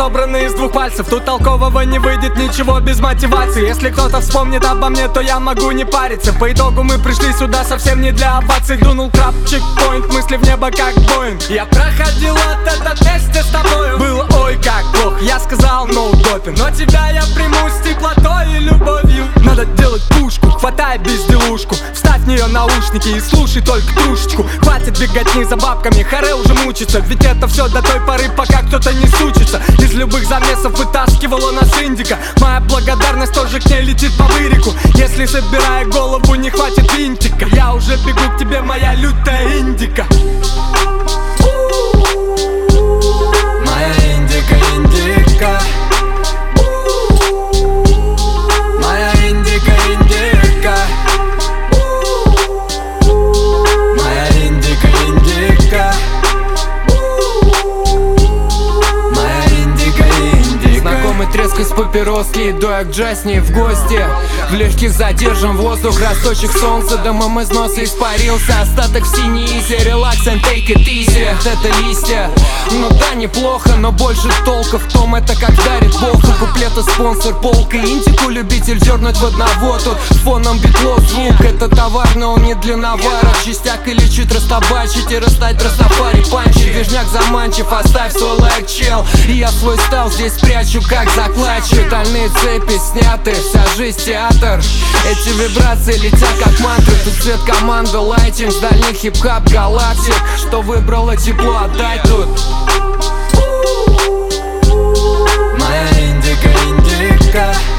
собраны из двух пальцев. Тут толкового не выйдет ничего без мотивации. Если кто-то вспомнит обо мне, то я могу не париться. По итогу мы пришли сюда совсем не для оваций. Дунул краб, чекпоинт, мысли в небо как Боинг. Я проходил этот вместе с тобою. Было ой как плохо, я сказал no допинг. Но тебя я приму с теплотой и любовью. Надо делать пушку, хватай безделушку. Вставь в нее наушники и слушай только трушечку. Хватит беготни за бабками, харе уже мучится. Ведь это все до той поры, пока кто-то не сучится. Из любых замесов вытаскивала нас Индика. Моя благодарность тоже к ней летит по вырику. Если собирая голову не хватит винтика, я уже бегу к тебе, моя лютая индика. Моя индика, индика. Моя индика, индика. Моя индика, индика. Моя индика, индика. Знакомый треск из папироски, иду я к Джасни в гости. В легких задержан воздух, росточек солнца. Дымом из носа испарился остаток в синей изи. Relax and take it easy. Это листья, ну да, неплохо, но больше толка в том, это как дарит Бог. У куплета спонсор полка, индику любитель дернуть в одного. Тут фоном битло звук, это товар, но он не для навара. Частяк или чуть растабачить и растать растафари панчи. Движняк заманчив, оставь свой лайк, чел. И я свой стал здесь прячу, как закладчик. Стальные цепи сняты, вся жизнь театр. Эти вибрации летят как мантры. Тут цвет команды, лайтинг с дальних хип-хап галактик. Что выбрала тепло, отдай тут. Моя индика, индика.